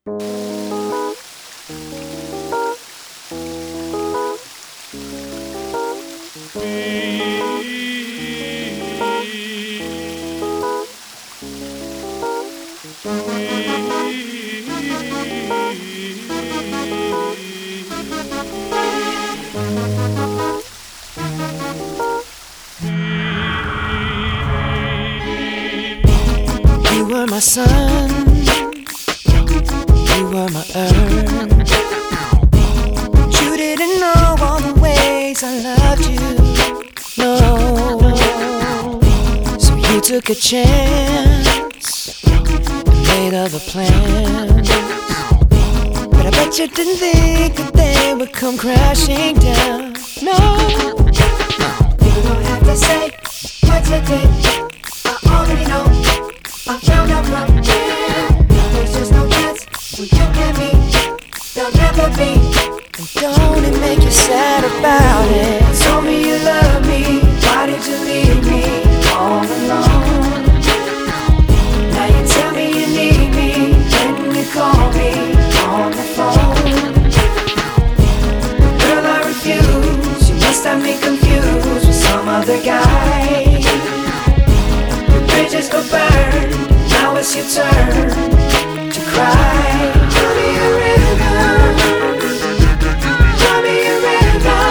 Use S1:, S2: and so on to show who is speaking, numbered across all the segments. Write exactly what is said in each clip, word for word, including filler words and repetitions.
S1: You were my sun, you were my earth. You didn't know all the ways I loved you, no. So you took a chance and made other plans, but I bet you didn't think that they would come crashing down. No, you don't have to say what you did, I already know. I found out from here, there's just no chance for you and me, there'll never be. And don't it make you sad about it? Told me you love me, why did you leave me all alone? Now you tell me you need me, when you call me on the phone. Girl, I refuse, you must have me confused with some other guy. Your bridges go burn, now it's your turn to cry. Tell me a river, tell me a river,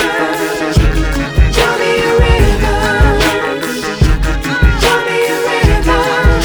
S1: tell me a river, tell me a river.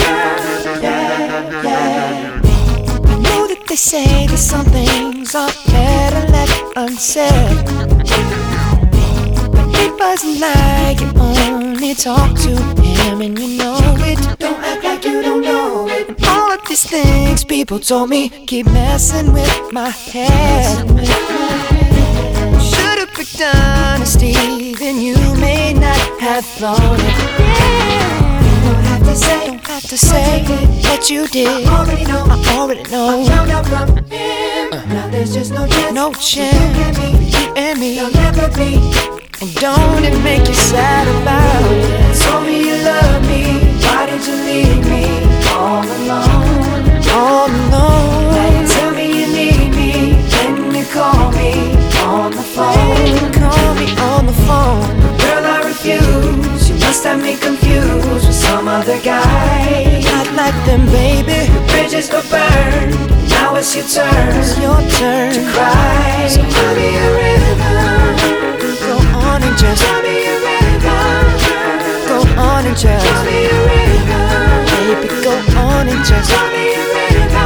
S1: Yeah, yeah. I know that they say that some things are better left unsaid, but it wasn't like you only talk to him and you know it. Don't act like you don't know it. And all of these things people told me keep messing with my head. Should've picked honesty, then you may not have thought it. Yeah. Don't have to say, don't have to say what you did. I already know, I already know. I found out from him. Uh. Now there's just no chance, no chance for you and me, there'll never be. And don't it make you sad about it? Told me you love me, why did you leave me all alone? All alone. Now you tell me you need me, when you call me on the phone. Call me on the phone. Girl, I refuse, you must have me confused with some other guy. Not like them, baby. The bridges go burn, now it's your turn, it's your turn to cry. So tell me a river, go on and just tell me a river, go on and just tell me a river, baby, go on and just tell me a river.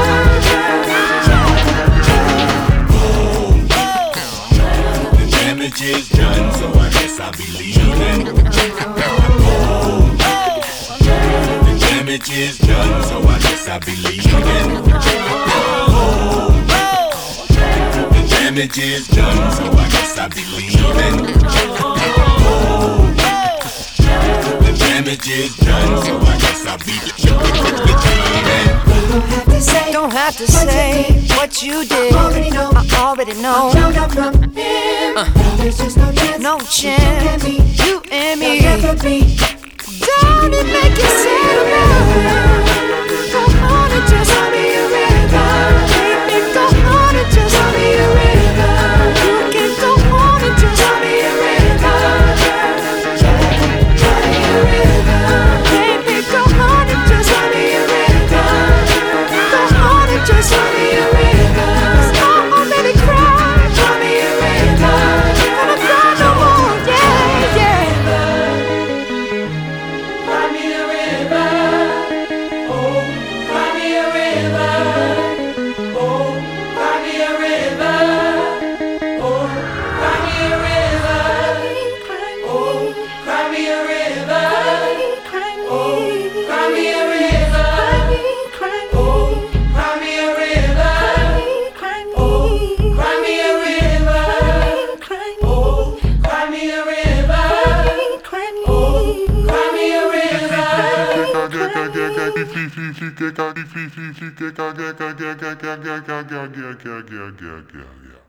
S2: The damage is done, so I guess I'll be leaving. The damage is done, so I guess I'll be leaving. The damage is done, so I guess I'll be leaving. The damage is done, so I guess I'll be leaving.
S1: Don't have to say, don't have to say what you did. I already know, I already know. I found out from him. Uh. Now there's just no chance, no chance. You and me, you and me. Never be. Don't it make you sad about it? Go on and just tell me a river, baby, go on and just tell me a river. You can go on and just tell me a river. Tell me a river, baby, go on and just tell me a river. Go on and just tell me a river. 'Cause I already cried. Tell me a river, gonna cry no more. Yeah, yeah.
S3: Cry me a river, oh, cry me a river, oh, cry me a river, oh, cry me a river, oh, cry me a river, oh, cry me a river, oh, cry me a river, oh, cry me a river, oh, cry me a river, oh, cry me a river.
S4: Yeah, yeah, yeah, yeah, yeah.